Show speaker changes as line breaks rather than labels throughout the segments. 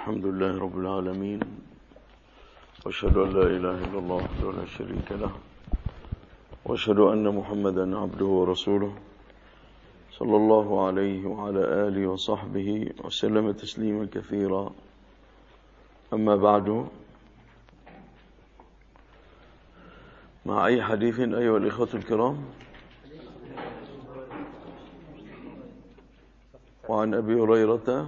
الحمد لله رب العالمين، وأشهد أن لا إله إلا الله وحده لا شريك له، وأشهد أن محمدا عبده ورسوله صلى الله عليه وعلى آله وصحبه وسلم تسليما كثيرا. أما بعد، مع أي حديث أيها الإخوة الكرام؟ وعن أبي هريرة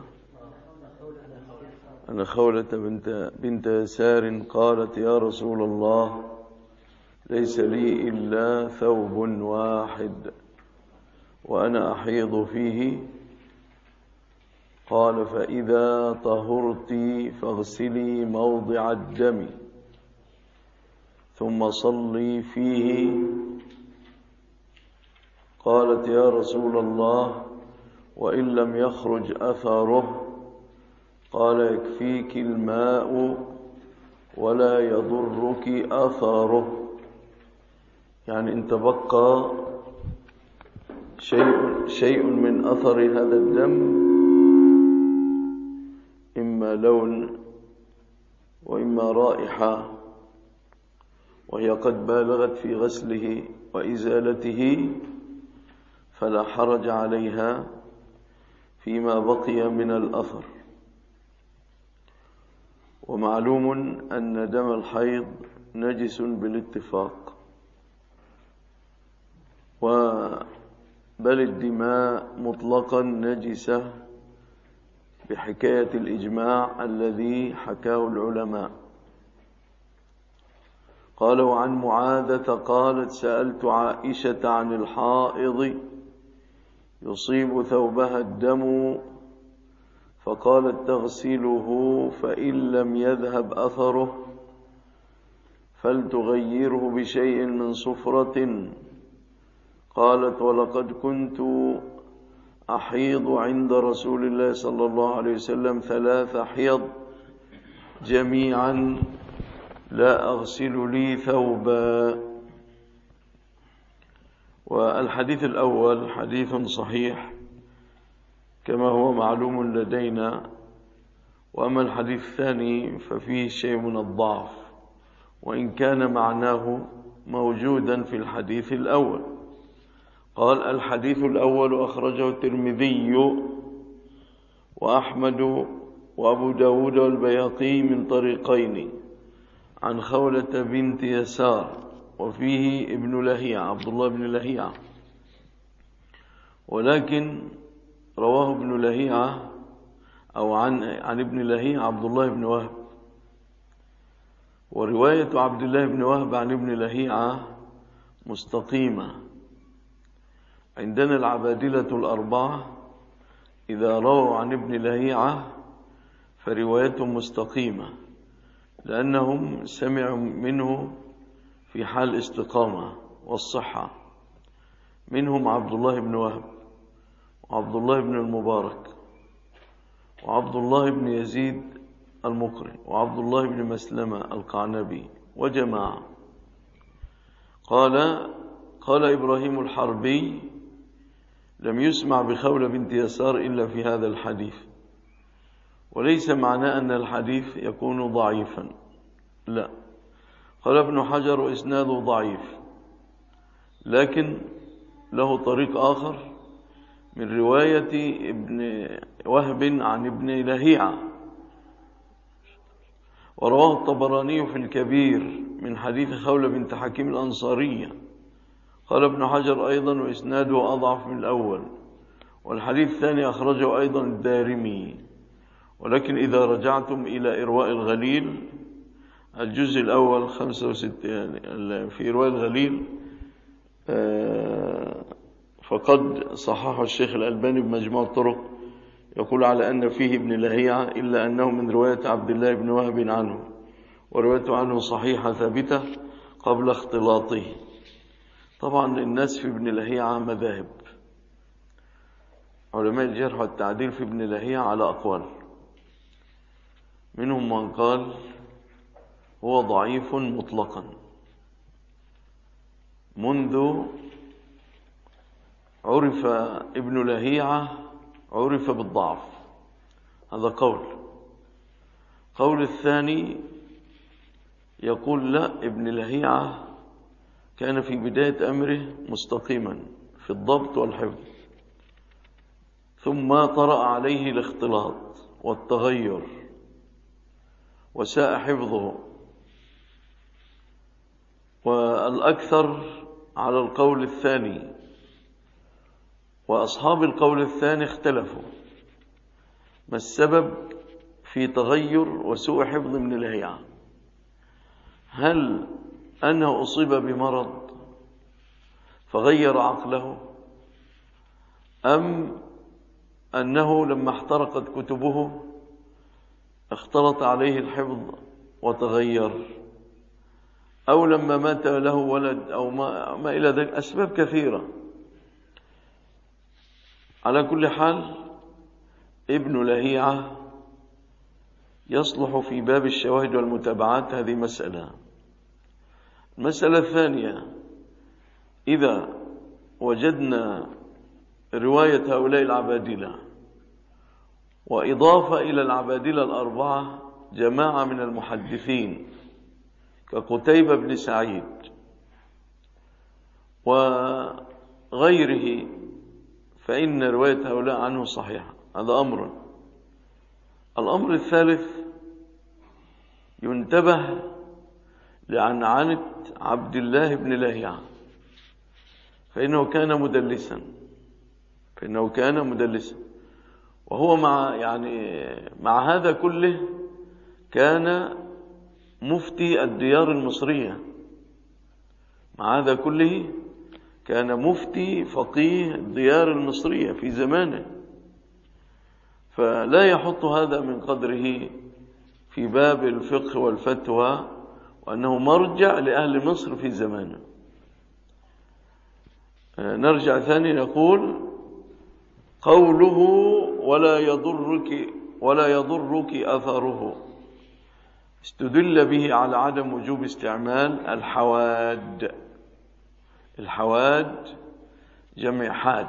أن خولة بنت يسار قالت: يا رسول الله، ليس لي إلا ثوب واحد وأنا أحيض فيه. قال: فإذا طهرت فاغسلي موضع الدم ثم صلي فيه. قالت: يا رسول الله، وإن لم يخرج أثره؟ قال: يكفيك الماء ولا يضرك أثره. يعني إن تبقى شيء من أثر هذا الدم، إما لون وإما رائحة، وهي قد بالغت في غسله وإزالته، فلا حرج عليها فيما بقي من الأثر. ومعلوم أن دم الحيض نجس بالاتفاق، بل الدماء مطلقا نجسة بحكاية الإجماع الذي حكاه العلماء. قالوا عن معاذة قالت: سألت عائشة عن الحائض يصيب ثوبها الدم، فقالت: تغسله، فإن لم يذهب أثره فلتغيره بشيء من صفرة. قالت: ولقد كنت أحيض عند رسول الله صلى الله عليه وسلم 3 حيض جميعا، لا أغسل لي ثوبا. والحديث الأول حديث صحيح كما هو معلوم لدينا، وأما الحديث الثاني ففيه شيء من الضعف، وإن كان معناه موجودا في الحديث الأول. قال: الحديث الأول أخرجه الترمذي وأحمد وأبو داود والبيهقي من طريقين عن خولة بنت يسار، وفيه ابن لهيعة، عبد الله بن لهيعة، ولكن رواه ابن لهيعة أو عن ابن لهيعة عبد الله بن وهب. ورواية عبد الله بن وهب عن ابن لهيعة مستقيمة. عندنا العبادلة الأربعة إذا رووا عن ابن لهيعة فروايتهم مستقيمة، لأنهم سمعوا منه في حال استقامة والصحة. منهم عبد الله بن وهب، وعبد الله بن المبارك، وعبد الله بن يزيد المقري، وعبد الله بن مسلمة القعنبي وجماعة. قال إبراهيم الحربي: لم يسمع بخولة بنت يسار إلا في هذا الحديث، وليس معناه أن الحديث يكون ضعيفا، لا. قال ابن حجر: وإسناده ضعيف، لكن له طريق آخر من رواية ابن وهب عن ابن لهيعة، ورواه الطبراني في الكبير من حديث خولة بنت حكيم الأنصارية. قال ابن حجر أيضا: وإسناده أضعف من الأول. والحديث الثاني أخرجه أيضا الدارمي. ولكن إذا رجعتم إلى إرواء الغليل الجزء الأول 65 في إرواء الغليل، فقد صححه الشيخ الألباني بمجموع الطرق، يقول على أن فيه ابن لهيعة، إلا أنه من رواية عبد الله بن وهب عنه، وروايته عنه صحيحة ثابتة قبل اختلاطه. طبعا الناس في ابن لهيعة مذاهب، علماء الجرح والتعديل في ابن لهيعة على أقوال. منهم من قال هو ضعيف مطلقا منذ عرف ابن لهيعة، عرف بالضعف، هذا قول. قول الثاني يقول لا، ابن لهيعة كان في بداية أمره مستقيما في الضبط والحفظ، ثم طرأ عليه الاختلاط والتغير وساء حفظه. والأكثر على القول الثاني، وأصحاب القول الثاني اختلفوا ما السبب في تغير وسوء حفظ ابن لهيعة. هل أنه أصيب بمرض فغير عقله، أم أنه لما احترقت كتبه اختلط عليه الحفظ وتغير، أو لما مات له ولد، أو ما إلى ذلك، أسباب كثيرة. على كل حال ابن لهيعة يصلح في باب الشواهد والمتابعات، هذه مسألة. المسألة الثانية، إذا وجدنا رواية هؤلاء العبادلة وإضافة إلى العبادلة الأربعة جماعة من المحدثين كقتيبة بن سعيد وغيره، فإن رواية هؤلاء عنه صحيحة. هذا أمر. الأمر الثالث، ينتبه لعنعنة عبد الله بن لهيعة، فإنه كان مدلسا، وهو مع هذا كله كان مفتي الديار المصرية. مع هذا كله كان مفتي فقيه الديار المصرية في زمانه، فلا يحط هذا من قدره في باب الفقه والفتوى، وأنه مرجع لأهل مصر في زمانه. نرجع ثاني نقول قوله ولا يضرك أثره، استدل به على عدم وجوب استعمال الحواد. الحواد جمع حاد،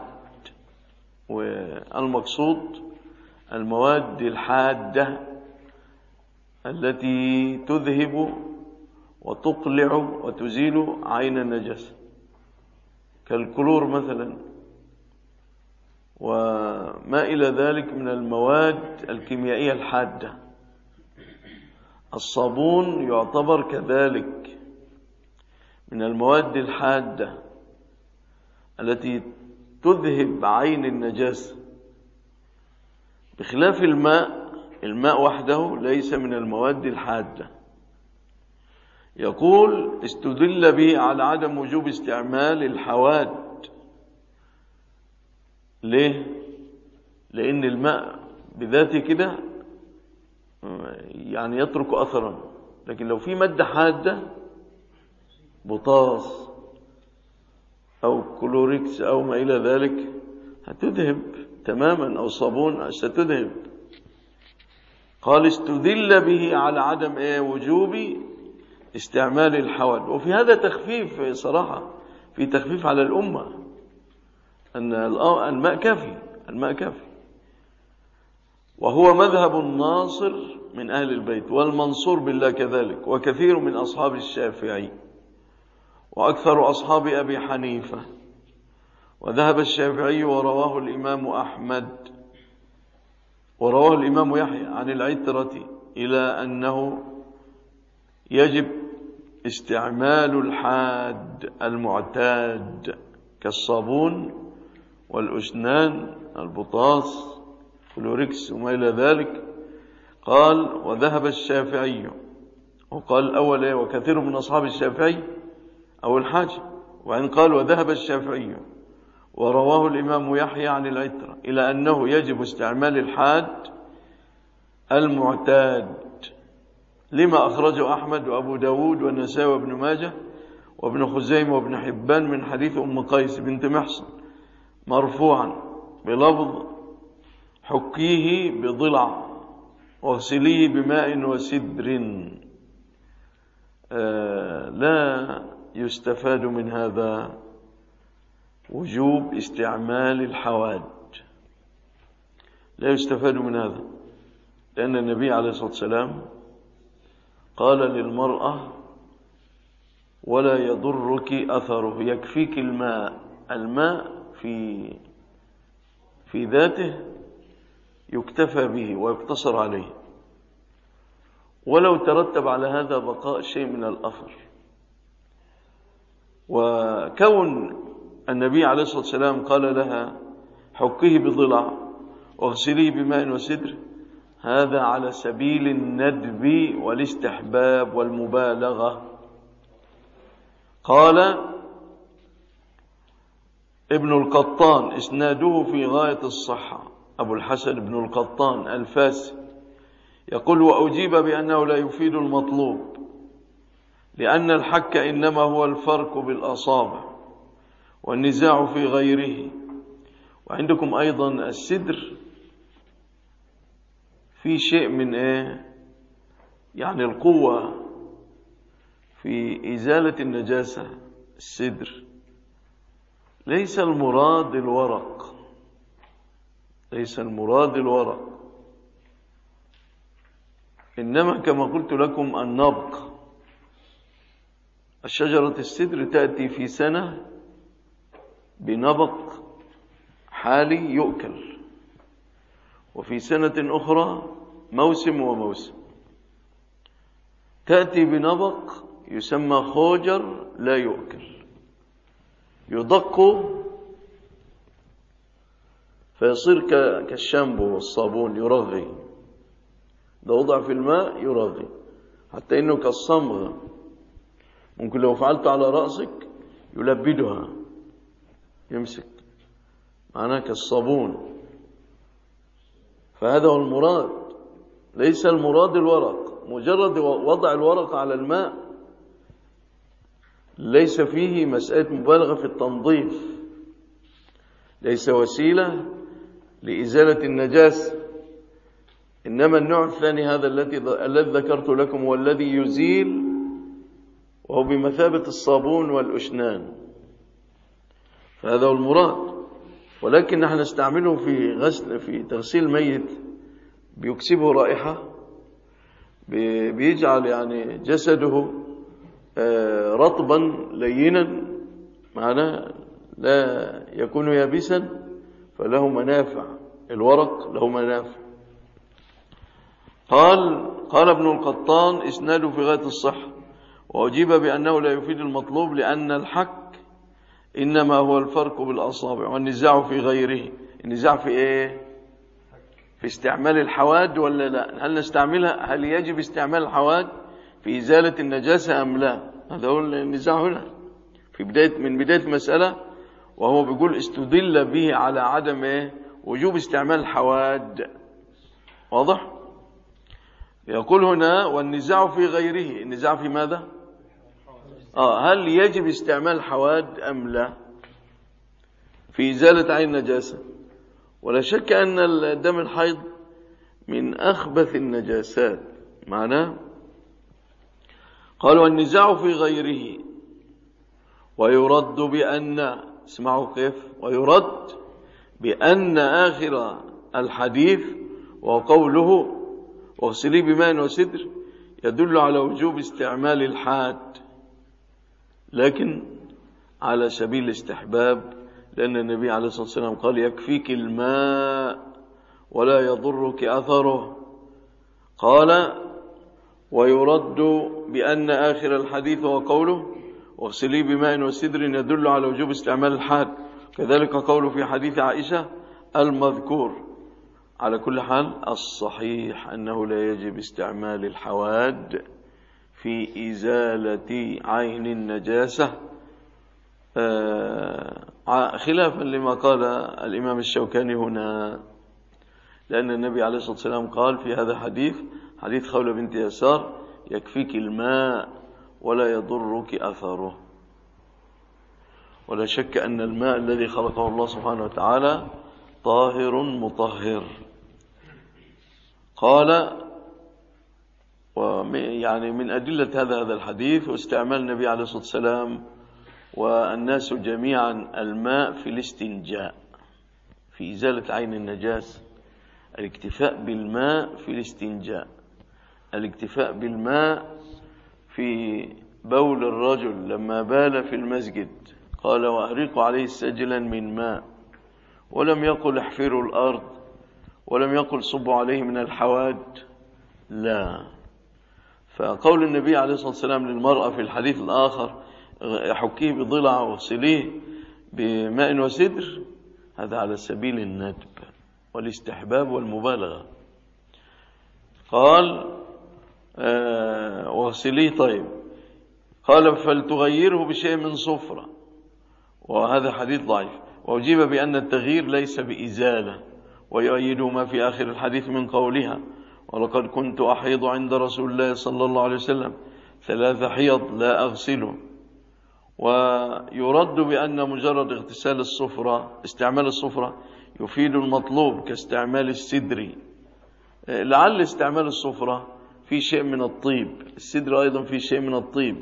والمقصود المواد الحادة التي تذهب وتقلع وتزيل عين النجاسة، كالكلور مثلا وما إلى ذلك من المواد الكيميائية الحادة. الصابون يعتبر كذلك من المواد الحادة التي تذهب عين النجاسة، بخلاف الماء وحده ليس من المواد الحادة. يقول استدل به على عدم وجوب استعمال الحواد. ليه؟ لأن الماء بذاته كده يترك أثرا، لكن لو في مادة حادة، بوتاس أو كلوريكس أو ما إلى ذلك، هتذهب تماما، أو صابون ستذهب. قال استدل به على عدم وجوب استعمال الحواد. وفي هذا تخفيف صراحة، في تخفيف على الأمة، أن الماء كافي، وهو مذهب الناصر من أهل البيت والمنصور بالله كذلك، وكثير من أصحاب الشافعي، وأكثر أصحاب أبي حنيفة. وذهب الشافعي ورواه الإمام أحمد ورواه الإمام يحيى عن العترة إلى أنه يجب استعمال الحاد المعتاد كالصابون والأسنان، البطاس، فلوريكس وما إلى ذلك. قال وذهب الشافعي، وقال الأول وكثير من أصحاب الشافعي أول حاجة، وإن قال وذهب الشافعي ورواه الإمام يحيى عن العترة إلى أنه يجب استعمال الحاد المعتاد، لما أخرجه أحمد وأبو داود والنسائي وابن ماجه وابن خزيمة وابن حبان من حديث أم قيس بنت محصن مرفوعا بلفظ حكيه بضلع واغسليه بماء وسدر. لا يستفاد من هذا وجوب استعمال الحواد، لا يستفاد من هذا. لأن النبي عليه الصلاة والسلام قال للمرأة: ولا يضرك أثره، يكفيك الماء. الماء في ذاته يكتفى به ويقتصر عليه، ولو ترتب على هذا بقاء شيء من الأثر. وكون النبي عليه الصلاة والسلام قال لها: حكيه بضلع واغسليه بماء وسدر، هذا على سبيل الندب والاستحباب والمبالغة. قال ابن القطان: إسناده في غاية الصحة. أبو الحسن ابن القطان الفاسي يقول: وأجيب بأنه لا يفيد المطلوب، لأن الحك إنما هو الفرك بالأصابع والنزاع في غيره. وعندكم أيضا السدر في شيء من يعني القوة في إزالة النجاسة. السدر ليس المراد الورق، ليس المراد الورق، إنما كما قلت لكم النبق. الشجرة السدر تأتي في سنة بنبق حالي يؤكل، وفي سنة أخرى موسم وموسم تأتي بنبق يسمى خوجر لا يؤكل، يدق فيصير كالشامبو والصابون، يرغي. ده وضع في الماء يرغي، حتى إنه كالصمغ، ممكن لو فعلت على رأسك يلبدها، يمسك، معناه كالصابون. فهذا هو المراد، ليس المراد الورق. مجرد وضع الورق على الماء ليس فيه مسألة مبالغة في التنظيف، ليس وسيلة لإزالة النجاسة، إنما النوع الثاني هذا الذي ذكرت لكم والذي يزيل، وهو بمثابة الصابون والأشنان، فهذا هو المراد. ولكن نحن نستعمله في تغسيل ميت، بيكسبه رائحة، بيجعل يعني جسده رطبا لينا، معناه لا يكون يابسا، فله منافع. الورق له منافع. قال ابن القطان: إسناده في غاية الصحة، وأجيب بأنه لا يفيد المطلوب، لأن الحك إنما هو الفرق بالأصابع والنزاع في غيره. النزاع في في استعمال الحواد ولا لا؟ هل نستعملها؟ هل يجب استعمال الحواد في إزالة النجاسة أم لا؟ هذا هو النزاع هنا من بداية مسألة، وهو بيقول استدل به على عدم وجوب استعمال الحواد. واضح؟ يقول هنا: والنزاع في غيره. النزاع في ماذا؟ هل يجب استعمال الحواد أم لا في إزالة عين النجاسة؟ ولا شك أن دم الحيض من أخبث النجاسات. معناه قال: والنزاع في غيره، ويرد بأن، اسمعوا كيف، ويرد بأن آخر الحديث وقوله واغسليه بماء وسدر يدل على وجوب استعمال الحاد، لكن على سبيل الاستحباب، لأن النبي عليه الصلاة والسلام قال: يكفيك الماء ولا يضرك أثره. قال: ويرد بأن آخر الحديث وقوله واغسليه بماء وسدر يدل على وجوب استعمال الحاد، كذلك قوله في حديث عائشة المذكور. على كل حال الصحيح أنه لا يجب استعمال الحواد في إزالة عين النجاسة، خلافا لما قال الإمام الشوكاني هنا، لأن النبي عليه الصلاة والسلام قال في هذا حديث خولة بنت يسار: يكفيك الماء ولا يضرك أثره. ولا شك أن الماء الذي خلقه الله سبحانه وتعالى طاهر مطهر. قال: يعني من أدلة هذا الحديث واستعمال النبي عليه الصلاة والسلام والناس جميعا الماء في الاستنجاء، في إزالة عين النجاسة. الاكتفاء بالماء في الاستنجاء، الاكتفاء بالماء في بول الرجل لما بال في المسجد، قال وأهرقوا عليه سجلا من ماء، ولم يقل احفروا الأرض، ولم يقل صبوا عليه من الحواد، لا. فقول النبي عليه الصلاة والسلام للمرأة في الحديث الآخر حكيه بضلع واغسليه بماء وسدر، هذا على سبيل الندب والاستحباب والمبالغة. قال واغسليه، طيب قال فلتغيره بشيء من صفرة، وهذا حديث ضعيف. وأجيب بأن التغيير ليس بإزالة، ويؤيد ما في آخر الحديث من قولها ولقد كنت أحيض عند رسول الله صلى الله عليه وسلم 3 حيض لا أغسله. ويرد بأن مجرد اغتسال الصفرة، استعمال الصفرة يفيد المطلوب كاستعمال السدر، لعل استعمال الصفرة في شيء من الطيب، السدر أيضا في شيء من الطيب.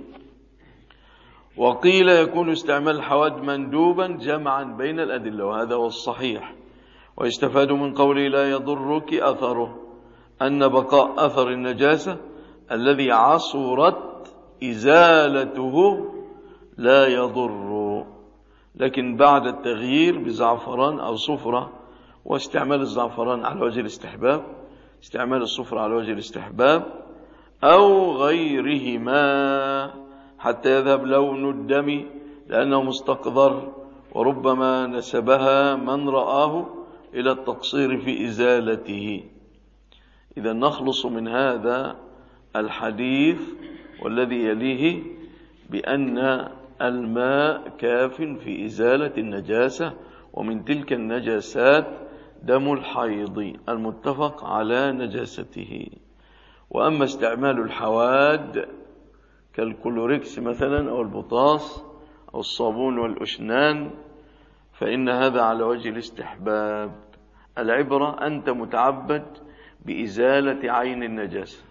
وقيل يكون استعمال الحواد مندوبا جمعا بين الأدلة، وهذا هو الصحيح. ويستفاد من قوله لا يضرك أثره أن بقاء أثر النجاسة الذي عصرت إزالته لا يضر، لكن بعد التغيير بزعفران أو صفرة، واستعمال الزعفران على وجه الاستحباب، استعمال الصفرة على وجه الاستحباب أو غيرهما حتى يذهب لون الدم لأنه مستقذر، وربما نسبها من رآه إلى التقصير في إزالته. إذا نخلص من هذا الحديث والذي يليه بأن الماء كاف في إزالة النجاسة، ومن تلك النجاسات دم الحيض المتفق على نجاسته. وأما استعمال الحواد كالكلوريكس مثلا أو البطاس أو الصابون والأشنان فإن هذا على وجه الاستحباب. العبرة أنت متعبد بإزالة عين النجاسة.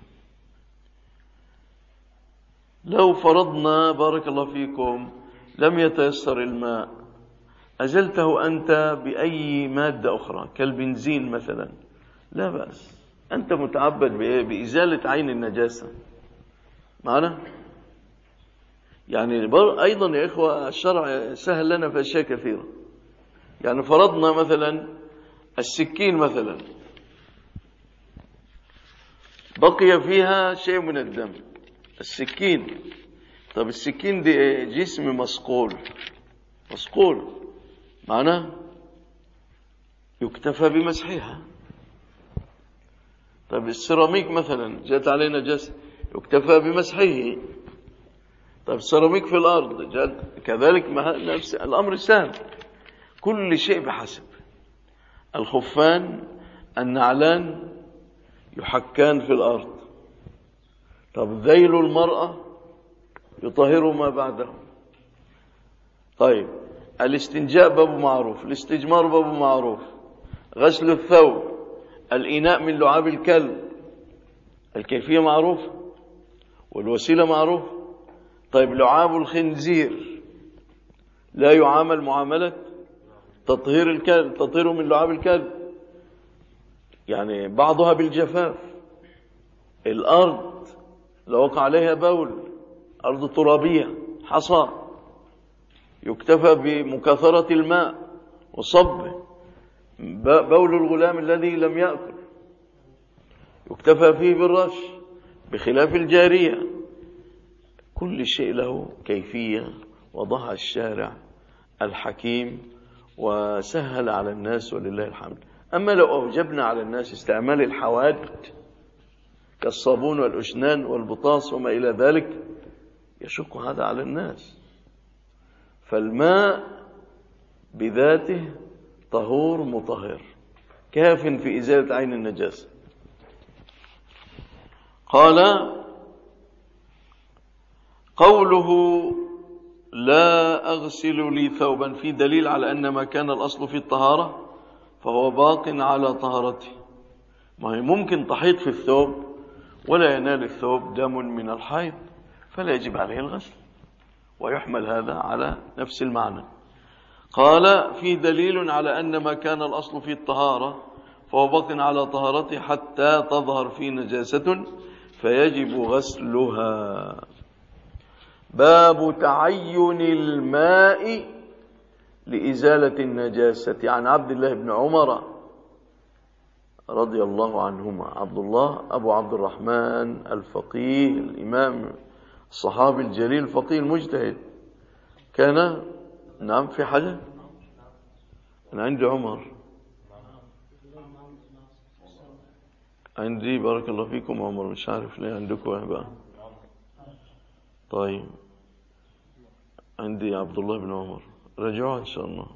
لو فرضنا بارك الله فيكم لم يتيسر الماء، أزلته أنت بأي مادة أخرى كالبنزين مثلا، لا بأس، أنت متعبد بإزالة عين النجاسة معنا. يعني أيضا يا إخوة الشرع سهل لنا في أشياء كثيرة. يعني فرضنا مثلا السكين مثلا بقي فيها شيء من الدم، السكين، طب السكين دي جسم مسقول معناه يكتفى بمسحها. طب السيراميك مثلا جاءت عليه نجاسة يكتفى بمسحه. طب السيراميك في الأرض كذلك نفس الأمر سهل، كل شيء بحسب. الخفان النعلان يحكان في الأرض، طب ذيل المرأة يطهر ما بعده. طيب الاستنجاء باب معروف، الاستجمار باب معروف، غسل الثوب، الإناء من لعاب الكلب، الكيفية معروفة والوسيلة معروفة. طيب لعاب الخنزير لا يعامل معاملة تطهير الكلب، تطهيره من لعاب الكلب، يعني بعضها بالجفاف. الأرض لو وقع عليها بول، أرض ترابية حصى، يكتفى بمكاثرة الماء وصبه. بول الغلام الذي لم يأكل يكتفى فيه بالرش، بخلاف الجارية. كل شيء له كيفية وضعها الشارع الحكيم وسهل على الناس ولله الحمد. أما لو أوجبنا على الناس استعمال الحواد كالصابون والأشنان والبطاس وما إلى ذلك يشق هذا على الناس. فالماء بذاته طهور مطهر كاف في إزالة عين النجاسة. قال قوله لا أغسل لي ثوبا في دليل على أن ما كان الأصل في الطهارة فهو باق على طهارته. ما هي ممكن تحيط في الثوب ولا ينال الثوب دم من الحيض فلا يجب عليه الغسل، ويحمل هذا على نفس المعنى. قال في دليل على أن ما كان الأصل في الطهارة فهو باق على طهارته حتى تظهر فيه نجاسة فيجب غسلها. باب تعين الماء لإزالة النجاسة. عن عبد الله بن عمر رضي الله عنهما. عبد الله أبو عبد الرحمن الفقيه الإمام الصحابي الجليل الفقيه المجتهد كان. نعم في حاجة. أنا عندي عمر، عندي بارك الله فيكم عمر، مش عارف ليه عندكم بقى. طيب عندي عبد الله بن عمر، رجعوا إن شاء الله.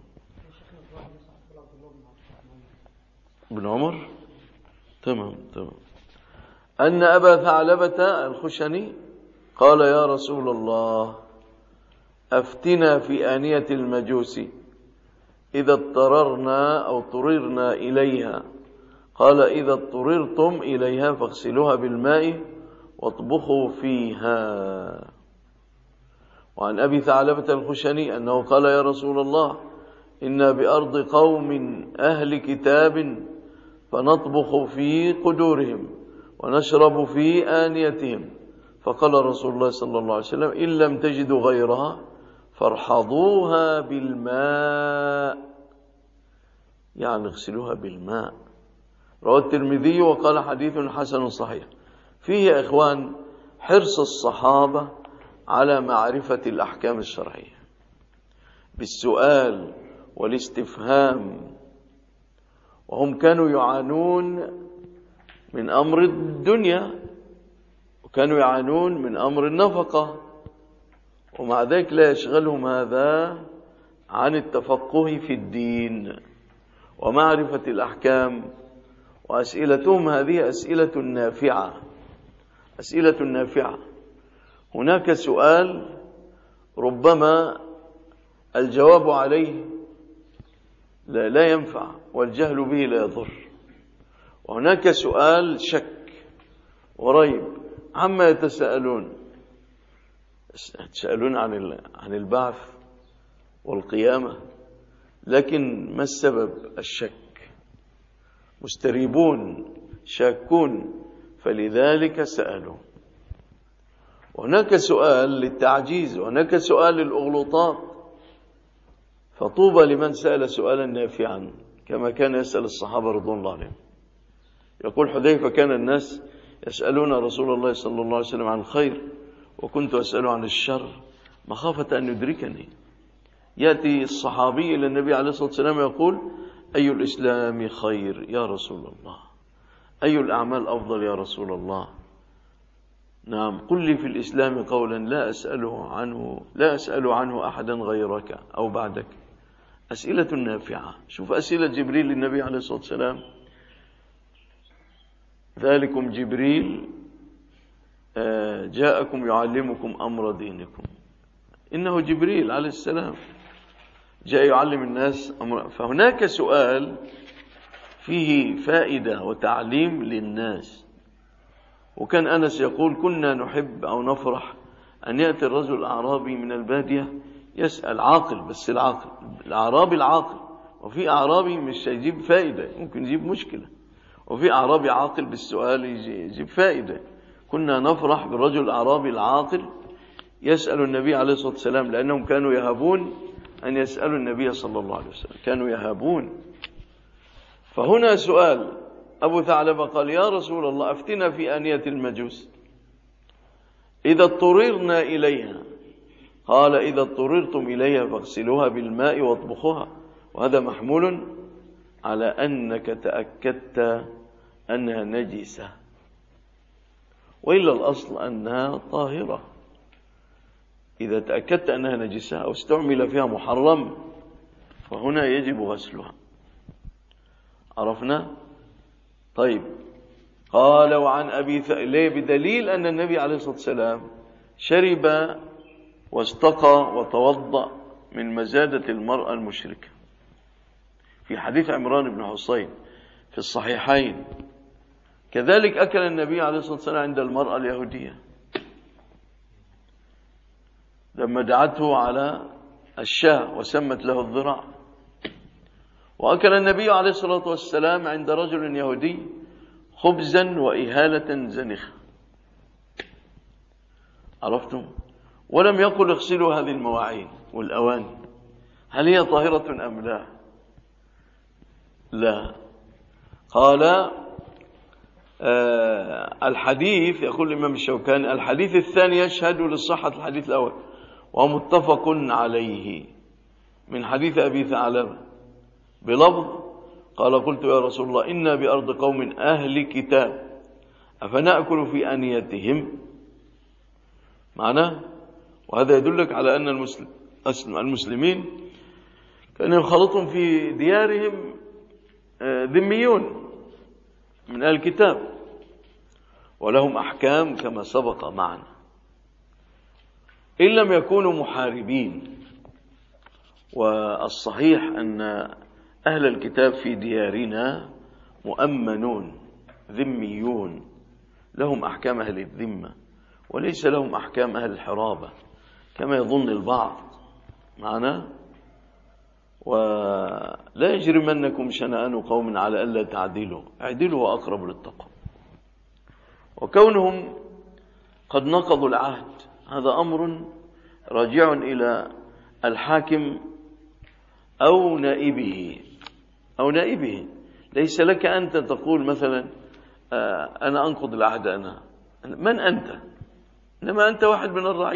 بن عمر تمام. أن أبا ثعلبة الخشني قال يا رسول الله أفتنا في آنية المجوس إذا اضطررنا أو اضطررنا إليها. قال إذا اضطررتم إليها فاغسلوها بالماء واطبخوا فيها. وعن أبي ثعلبة الخشني أنه قال يا رسول الله إنا بأرض قوم أهل كتاب فنطبخ في قدورهم ونشرب في آنيتهم. فقال رسول الله صلى الله عليه وسلم إن لم تجدوا غيرها فارحضوها بالماء، يعني اغسلوها بالماء. رواه الترمذي وقال حديث حسن صحيح. فيه يا إخوان حرص الصحابة على معرفة الأحكام الشرعية بالسؤال والاستفهام، وهم كانوا يعانون من أمر الدنيا وكانوا يعانون من أمر النفقة، ومع ذلك لا يشغلهم هذا عن التفقه في الدين ومعرفة الأحكام. وأسئلتهم هذه أسئلة نافعة. هناك سؤال ربما الجواب عليه لا ينفع والجهل به لا يضر، وهناك سؤال شك وريب. عما يتساءلون عن البعث والقيامة، لكن ما السبب؟ الشك. مستريبون شاكون فلذلك سألوا. وهناك سؤال للتعجيز وهناك سؤال للأغلوطات. فطوبى لمن سأل سؤالا نافعا كما كان يسأل الصحابة رضوان الله عليهم. يقول حذيفة كان الناس يسألون رسول الله صلى الله عليه وسلم عن الخير وكنت أسأله عن الشر مخافة أن يدركني. يأتي الصحابي إلى النبي عليه الصلاة والسلام يقول أي الإسلام خير يا رسول الله؟ أي الأعمال أفضل يا رسول الله؟ نعم قل لي في الإسلام قولا لا أسأل عنه أحدا غيرك أو بعدك. أسئلة نافعة. شوف أسئلة جبريل للنبي عليه الصلاة والسلام. ذلكم جبريل جاءكم يعلمكم أمر دينكم. إنه جبريل عليه السلام جاء يعلم الناس أمر. فهناك سؤال فيه فائدة وتعليم للناس. وكان أنس يقول كنا نحب أو نفرح أن يأتي الرجل الأعرابي من البادية يسأل عاقل، بس الأعرابي العاقل. وفي أعرابي مش هيجيب فائدة، ممكن يجيب مشكلة. وفي أعرابي عاقل بالسؤال يجيب فائدة. كنا نفرح بالرجل الأعرابي العاقل يسأل النبي عليه الصلاة والسلام، لأنهم كانوا يهابون أن يسألوا النبي صلى الله عليه وسلم، كانوا يهابون. فهنا سؤال. أبو ثعلبة قال يا رسول الله أفتنا في آنية المجوس إذا اضطررنا إليها. قال إذا اضطررتم إليها فاغسلوها بالماء واطبخوها. وهذا محمول على أنك تأكدت أنها نجسة، وإلا الأصل أنها طاهرة. إذا تأكدت أنها نجسة أو استعمل فيها محرم فهنا يجب غسلها. عرفنا؟ طيب. قال وعن أبي ليه؟ بدليل أن النبي عليه الصلاة والسلام شرب واستقى وتوضأ من مزادة المرأة المشركة في حديث عمران بن حصين في الصحيحين. كذلك أكل النبي عليه الصلاة والسلام عند المرأة اليهودية لما دعته على الشاة وسمت له الذراع. وأكل النبي عليه الصلاة والسلام عند رجل يهودي خبزا وإهالة زنخة. عرفتم؟ ولم يقل اغسلوا هذه المواعين والأواني، هل هي طاهرة أم لا؟ لا. قال الحديث، يقول الإمام الشوكاني: الحديث الثاني يشهد لصحة الحديث الأول ومتفق عليه، من حديث أبي ثعلبة بلفظ: قال: قلت يا رسول الله إنا بأرض قوم أهل كتاب أفنأكل في أنيتهم؟ معناه، وهذا يدلك على أن المسلمين كان يخلطهم في ديارهم ذميون من أهل الكتاب، ولهم أحكام كما سبق معنا، إن لم يكونوا محاربين. والصحيح أن أهل الكتاب في ديارنا مؤمنون ذميون، لهم أحكام أهل الذمة وليس لهم أحكام أهل الحرابة كما يظن البعض معنا. ولا يجرمنكم شنآن قوم على ألا تعدلوا، اعدلوا وأقرب للتقوى. وكونهم قد نقضوا العهد هذا أمر راجع إلى الحاكم أو نائبه. ليس لك أنت تقول مثلا أنا أنقض العهد. أنا من أنت؟ إنما أنت واحد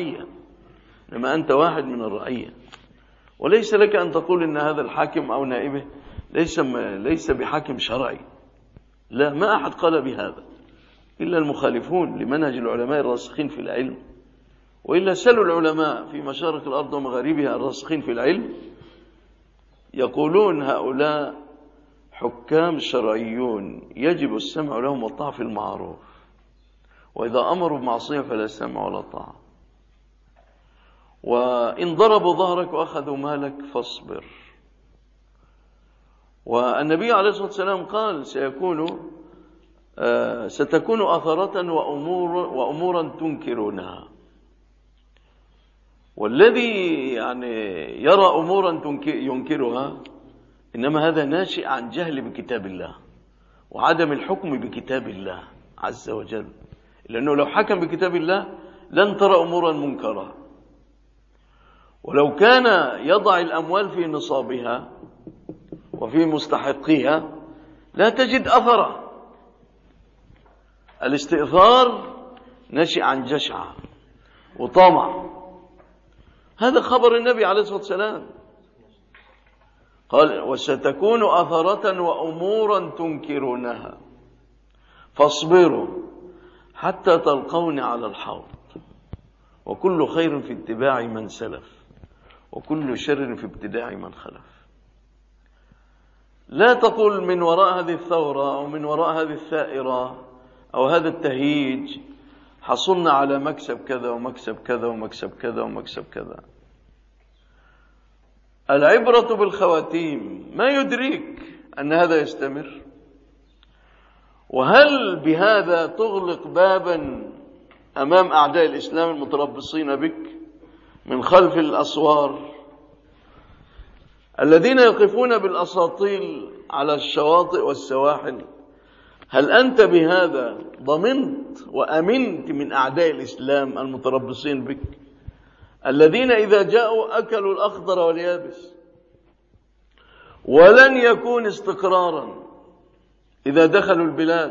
من الرعية، وليس لك أن تقول إن هذا الحاكم أو نائبه ليس بحاكم شرعي. لا، ما أحد قال بهذا إلا المخالفون لمنهج العلماء الراسخين في العلم، وإلا سلوا العلماء في مشارق الأرض ومغاربها الراسخين في العلم، يقولون هؤلاء حكام شرعيون يجب السمع لهم والطاعة في المعروف، وإذا أمروا بمعصية فلا سمع ولا طاعة، وإن ضربوا ظهرك وأخذوا مالك فاصبر. والنبي عليه الصلاة والسلام قال ستكون أثرة وأمورا تنكرونها. والذي يرى أمورا ينكرها إنما هذا ناشئ عن جهل بكتاب الله وعدم الحكم بكتاب الله عز وجل، لأنه لو حكم بكتاب الله لن ترى أمورا منكرة. ولو كان يضع الأموال في نصابها وفي مستحقها لا تجد أثرا. الاستئثار نشأ عن جشع وطمع. هذا خبر النبي عليه الصلاة والسلام، قال: وستكون أثرة وأمورا تنكرونها فاصبروا حتى تلقون على الحوض، وكل خير في اتباع من سلف وكل شر في ابتداع من خلف. لا تقول من وراء هذه الثورة أو من وراء هذه الثائرة أو هذا التهيج حصلنا على مكسب كذا ومكسب كذا ومكسب كذا ومكسب كذا. العبرة بالخواتيم. ما يدريك أن هذا يستمر؟ وهل بهذا تغلق بابا أمام أعداء الإسلام المتربصين بك من خلف الأسوار، الذين يقفون بالأساطيل على الشواطئ والسواحل؟ هل أنت بهذا ضمنت وأمنت من أعداء الإسلام المتربصين بك، الذين إذا جاءوا أكلوا الأخضر واليابس؟ ولن يكون استقرارا إذا دخلوا البلاد،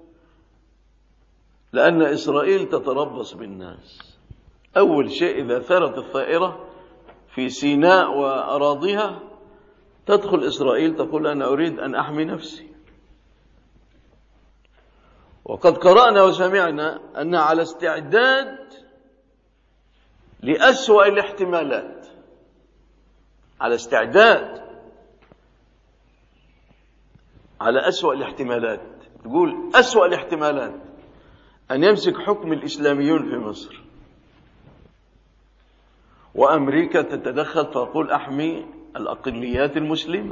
لأن إسرائيل تتربص بالناس. أول شيء إذا ثارت الثائرة في سيناء وأراضيها تدخل إسرائيل تقول: أنا أريد أن أحمي نفسي. وقد قرأنا وسمعنا أن على استعداد لأسوأ الاحتمالات، على استعداد على أسوأ الاحتمالات. تقول أسوأ الاحتمالات أن يمسك حكم الإسلاميون في مصر، وأمريكا تتدخل فتقول أحمي الأقليات المسلمة،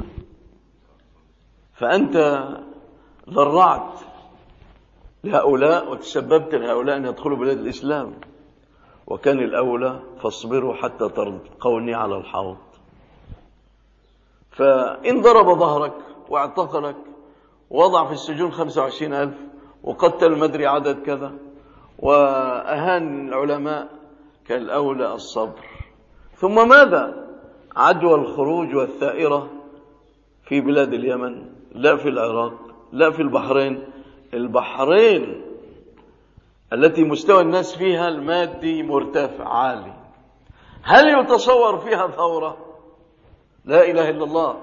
فأنت ذرعت لهؤلاء وتسببت لهؤلاء أن يدخلوا بلاد الإسلام. وكان الأولى: فاصبروا حتى تلقوني على الحوض. فإن ضرب ظهرك واعتقلك ووضع في السجون 25,000 وقتل مدري عدد كذا وأهان العلماء، كالأولى الصبر. ثم ماذا؟ عدوى الخروج والثائرة في بلاد اليمن، لا في العراق، لا في البحرين. البحرين التي مستوى الناس فيها المادي مرتفع عالي، هل يتصور فيها ثورة؟ لا إله إلا الله.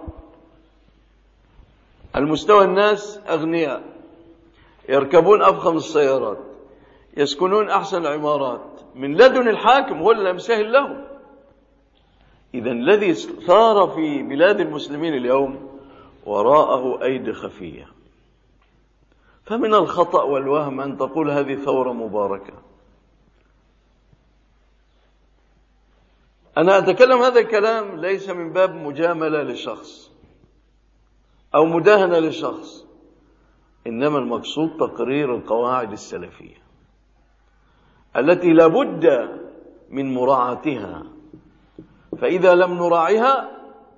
المستوى الناس أغنياء، يركبون أفخم السيارات، يسكنون أحسن العمارات، من لدن الحاكم هو اللي مسهل لهم. إذن الذي ثار في بلاد المسلمين اليوم وراءه أيدي خفية. فمن الخطأ والوهم أن تقول هذه ثورة مباركة. أنا أتكلم هذا الكلام ليس من باب مجاملة لشخص أو مداهنة لشخص، إنما المقصود تقرير القواعد السلفية التي لابد من مراعاتها، فإذا لم نراعيها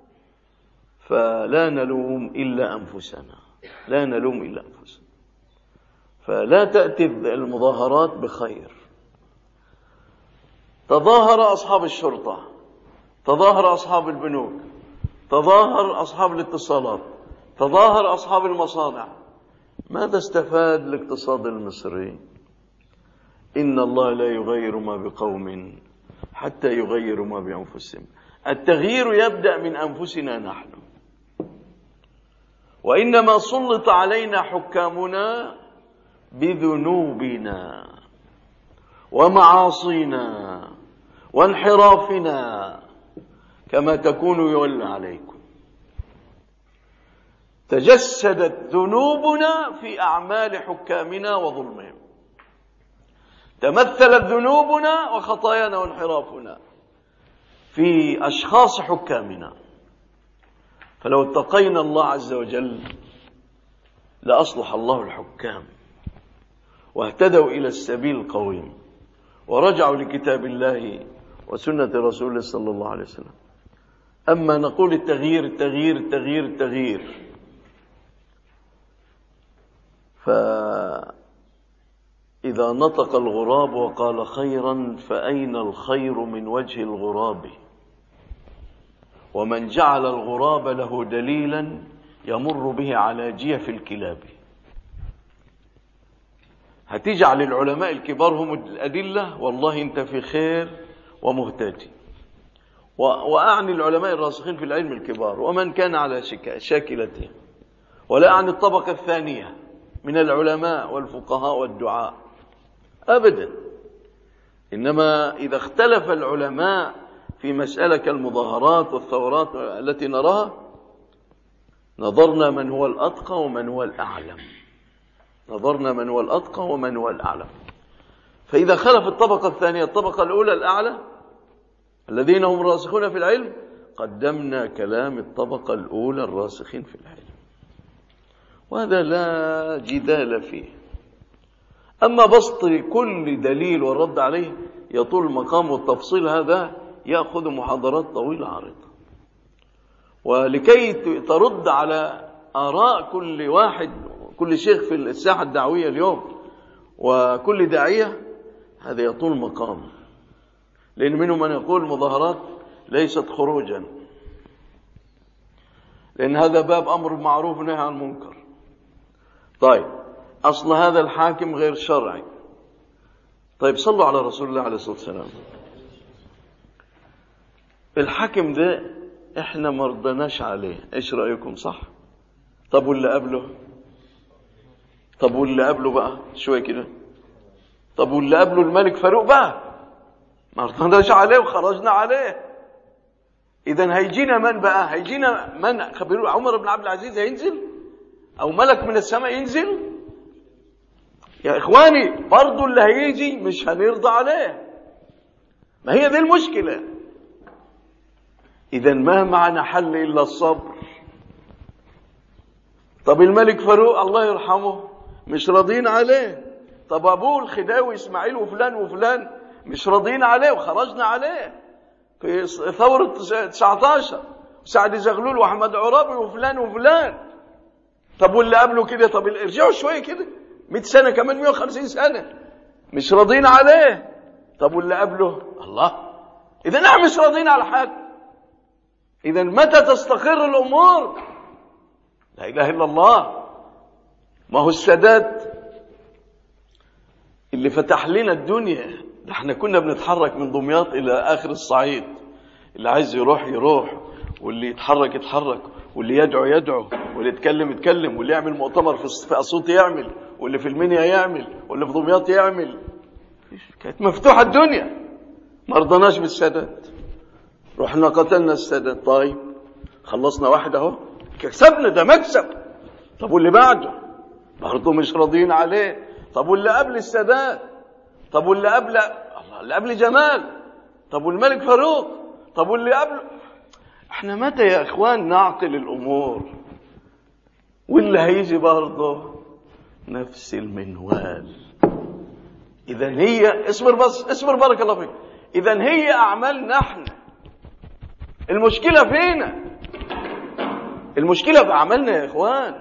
فلا نلوم إلا أنفسنا، لا نلوم إلا أنفسنا. فلا تأتي المظاهرات بخير. تظاهر أصحاب الشرطة، تظاهر أصحاب البنوك، تظاهر أصحاب الاتصالات، تظاهر أصحاب المصانع. ماذا استفاد الاقتصاد المصري؟ إن الله لا يغير ما بقوم حتى يغيروا ما بأنفسهم. التغيير يبدأ من أنفسنا نحن. وإنما سلط علينا حكامنا بذنوبنا ومعاصينا وانحرافنا، كما تكون يولى عليكم. تجسدت ذنوبنا في أعمال حكامنا وظلمهم، تمثلت ذنوبنا وخطايانا وانحرافنا في أشخاص حكامنا. فلو اتقينا الله عز وجل لأصلح الله الحكام واهتدوا إلى السبيل القويم ورجعوا لكتاب الله وسنة رسوله صلى الله عليه وسلم. أما نقول التغيير التغيير التغيير التغيير، فإذا نطق الغراب وقال خيرا فأين الخير من وجه الغراب؟ ومن جعل الغراب له دليلا يمر به على جيف الكلاب. هتجعل العلماء الكبار هم الأدلة، والله أنت في خير ومهتدي. وأعني العلماء الراسخين في العلم الكبار ومن كان على شاكلتهم، ولا أعني الطبقة الثانية من العلماء والفقهاء والدعاء أبدا. إنما إذا اختلف العلماء في مسألة كالمظاهرات والثورات التي نراها، نظرنا من هو الأتقى ومن هو الأعلم، نظرنا من هو الأتقى ومن هو الأعلم. فإذا خلف الطبقة الثانية الطبقة الأولى الأعلى الذين هم راسخون في العلم، قدمنا كلام الطبقة الأولى الراسخين في العلم، وهذا لا جدال فيه. أما بسط كل دليل والرد عليه يطول المقام، والتفصيل هذا يأخذ محاضرات طويلة عريضة. ولكي ترد على آراء كل واحد، كل شيخ في الساحة الدعوية اليوم وكل داعية، هذا يطول مقام. لأن منهم من يقول مظاهرات ليست خروجا، لأن هذا باب أمر المعروف ونهي عن المنكر. طيب أصل هذا الحاكم غير شرعي. طيب صلوا على رسول الله عليه الصلاة والسلام. الحاكم ده احنا مرضناش عليه، ايش رأيكم؟ صح؟ طب واللي قبله؟ طب واللي قبله بقى شوية كده؟ طب واللي قبله الملك فاروق بقى مرضناش عليه وخرجنا عليه. إذن هيجينا من بقى؟ هيجينا من؟ خبروا عمر بن عبد العزيز هينزل؟ أو ملك من السماء ينزل؟ يا إخواني برضو اللي هيجي مش هنرضى عليه. ما هي دي المشكلة. إذن ما معنا حل إلا الصبر. طب الملك فاروق الله يرحمه مش راضين عليه. طب أبوه الخديوي إسماعيل وفلان وفلان مش راضين عليه وخرجنا عليه في ثورة 19. سعد زغلول وأحمد عرابي وفلان وفلان. طب واللي قبله كده؟ طب ارجعوا شوية كده 100 سنة كمان 150 سنة مش راضين عليه. طب واللي قبله؟ الله، إذا نحن مش راضين على حاجة. إذا متى تستقر الأمور؟ لا إله إلا الله. ما هو السادات اللي فتح لنا الدنيا، ده احنا كنا بنتحرك من دمياط إلى آخر الصعيد، اللي عايز يروح يروح، واللي يتحرك يتحرك، واللي يدعو يدعو، واللي يتكلم يتكلم، واللي يعمل مؤتمر في أسيوط يعمل، واللي في المنيا يعمل، واللي في دمياط يعمل. كانت مفتوحة الدنيا. ما رضناش بالسادات، رحنا قتلنا السادات. طيب خلصنا واحد اهو، كسبنا، ده مكسب. طب واللي بعده؟ برضه مش راضيين عليه. طب واللي قبل السادات؟ طب واللي قبل الله، اللي قبل جمال؟ طب والملك فاروق؟ طب واللي قبله؟ احنا متى يا اخوان نعقل الامور؟ واللي هيجي برضه نفس المنوال. اذا هي اصبر بس، اصبر بارك الله فيك. اذا هي اعمالنا احنا. المشكلة فينا، المشكلة في أعمالنا يا إخوان.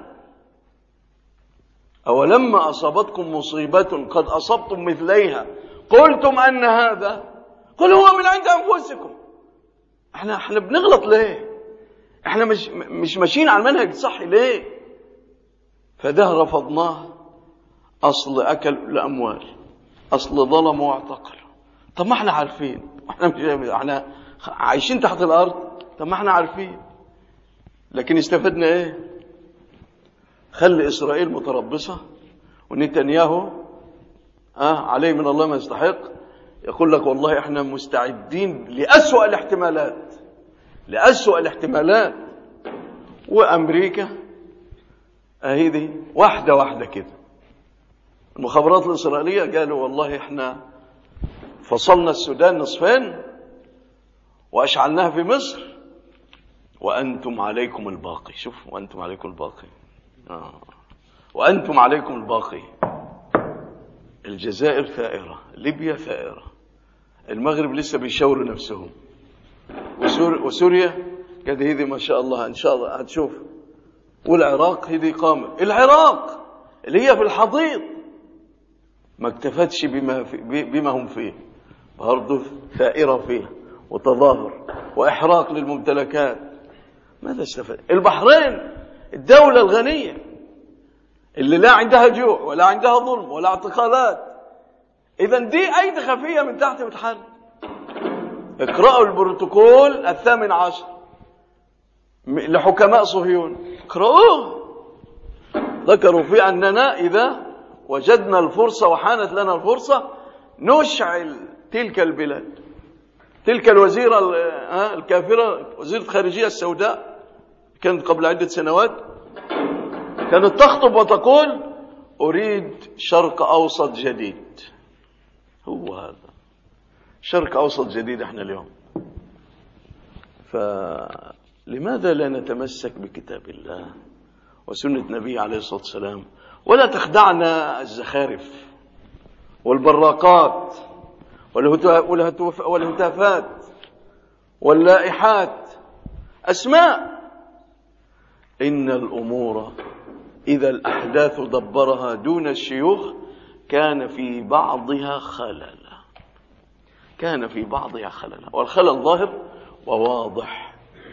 أولما أصابتكم مصيبة قد أصبتم مثليها قلتم أن هذا، قل هو من عند أنفسكم. احنا بنغلط ليه؟ احنا مش ماشيين على المنهج الصحي ليه؟ فده رفضناه. أصل أكل الأموال، أصل ظلم واعتقل. طب ما احنا عارفين، احنا عايشين تحت الأرض. طب ما احنا عارفين، لكن استفدنا ايه؟ خلي إسرائيل متربصة، ونتنياهو عليه من الله ما يستحق، يقول لك والله احنا مستعدين لأسوأ الاحتمالات، لأسوأ الاحتمالات. وأمريكا اهي واحدة واحدة كده. المخابرات الإسرائيلية قالوا والله احنا فصلنا السودان نصفين وأشعلناها في مصر، وأنتم عليكم الباقي. شوف، وأنتم عليكم الباقي. وأنتم عليكم الباقي. الجزائر ثائرة، ليبيا ثائرة، المغرب لسه بيشاوروا نفسهم، وسوريا قد هذه ما شاء الله إن شاء الله هتشوف، والعراق هذه قامت. العراق اللي هي في الحضيض ما اكتفتش بما هم فيه، برضه ثائرة فيها، وتظاهر وإحراق للممتلكات. ماذا استفاد؟ البحرين الدولة الغنية اللي لا عندها جوع ولا عندها ظلم ولا اعتقالات. إذا دي أيدي خفية من تحت بتحرك. اقرأوا البروتوكول 18 لحكماء صهيون، اقرأوه. ذكروا فيه أننا إذا وجدنا الفرصة وحانت لنا الفرصة نشعل تلك البلاد. تلك الوزيرة الكافرة، وزيرة الخارجية السوداء، كانت قبل عدة سنوات، كانت تخطب وتقول أريد شرق أوسط جديد. هو هذا شرق أوسط جديد احنا اليوم. فلماذا لا نتمسك بكتاب الله وسنة نبيه عليه الصلاة والسلام، ولا تخدعنا الزخارف والبراقات والهتافات واللائحات؟ أسماء. إن الأمور إذا الأحداث دبرها دون الشيوخ كان في بعضها خلل، كان في بعضها خلل، والخلل ظاهر وواضح.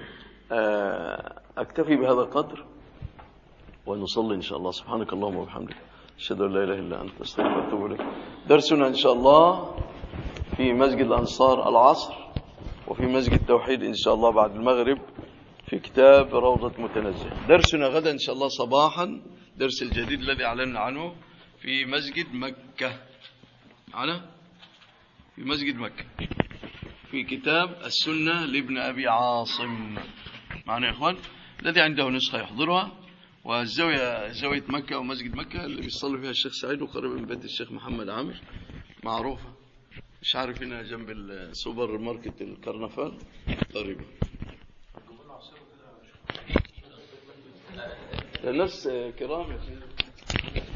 أكتفي بهذا القدر ونصلي إن شاء الله. سبحانك اللهم وبحمدك، أشهد أن لا إله إلا أنت، أستغفرك وأتوب إليك. درسنا إن شاء الله في مسجد الأنصار العصر، وفي مسجد التوحيد إن شاء الله بعد المغرب في كتاب روضة متنزه. درسنا غدا إن شاء الله صباحا، درس الجديد الذي أعلنا عنه في مسجد مكة، في مسجد مكة، في كتاب السنة لابن أبي عاصم. معنا يا إخوان؟ الذي عنده نسخة يحضرها. والزاوية زاوية مكة ومسجد مكة اللي بيصلي فيها الشيخ سعيد، وقريب من بيت الشيخ محمد عامر، معروفة، مش عارف هنا جنب السوبر ماركت الكرنفال قريبا. الناس كرام يا سيدي.